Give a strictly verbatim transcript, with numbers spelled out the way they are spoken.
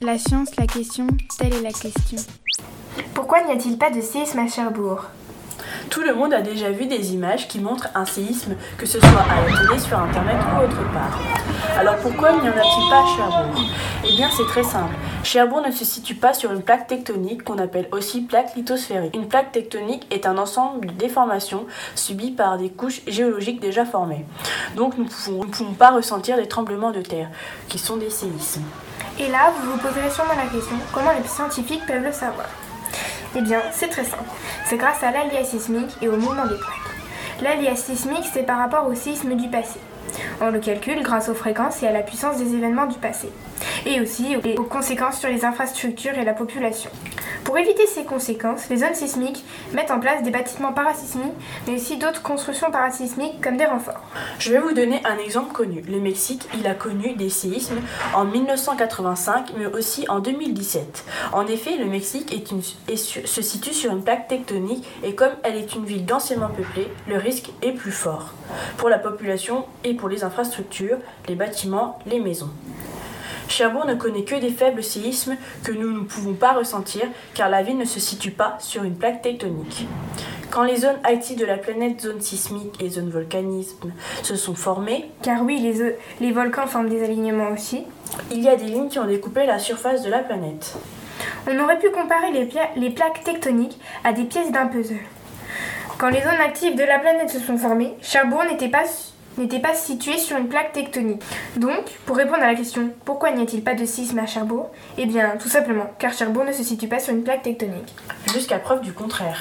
La science, la question, telle est la question. Pourquoi n'y a-t-il pas de séisme à Cherbourg ? Tout le monde a déjà vu des images qui montrent un séisme, que ce soit à la télé, sur internet ou autre part. Alors pourquoi n'y en a-t-il pas à Cherbourg ? Eh bien c'est très simple. Cherbourg ne se situe pas sur une plaque tectonique qu'on appelle aussi plaque lithosphérique. Une plaque tectonique est un ensemble de déformations subies par des couches géologiques déjà formées. Donc nous ne pouvons pas ressentir des tremblements de terre, qui sont des séismes. Et là, vous vous poserez sûrement la question, comment les scientifiques peuvent le savoir ? Eh bien, c'est très simple. C'est grâce à l'aléa sismique et au mouvement des plaques. L'aléa sismique, c'est par rapport au séisme du passé. On le calcule grâce aux fréquences et à la puissance des événements du passé. Et aussi aux conséquences sur les infrastructures et la population. Pour éviter ces conséquences, les zones sismiques mettent en place des bâtiments parasismiques, mais aussi d'autres constructions parasismiques comme des renforts. Je vais vous donner un exemple connu. Le Mexique, il a connu des séismes en mille neuf cent quatre-vingt-cinq, mais aussi en deux mille dix-sept. En effet, le Mexique est une, est su, se situe sur une plaque tectonique et comme elle est une ville densément peuplée, le risque est plus fort pour la population et pour les infrastructures, les bâtiments, les maisons. Cherbourg ne connaît que des faibles séismes que nous ne pouvons pas ressentir car la ville ne se situe pas sur une plaque tectonique. Quand les zones actives de la planète, zones sismiques et zones volcanisme, se sont formées, car oui, les, les volcans forment des alignements aussi, il y a des lignes qui ont découpé la surface de la planète. On aurait pu comparer les, pla- les plaques tectoniques à des pièces d'un puzzle. Quand les zones actives de la planète se sont formées, Cherbourg n'était pas n'était pas situé sur une plaque tectonique. Donc, pour répondre à la question « Pourquoi n'y a-t-il pas de séisme à Cherbourg ?», eh bien, tout simplement, car Cherbourg ne se situe pas sur une plaque tectonique. Jusqu'à preuve du contraire.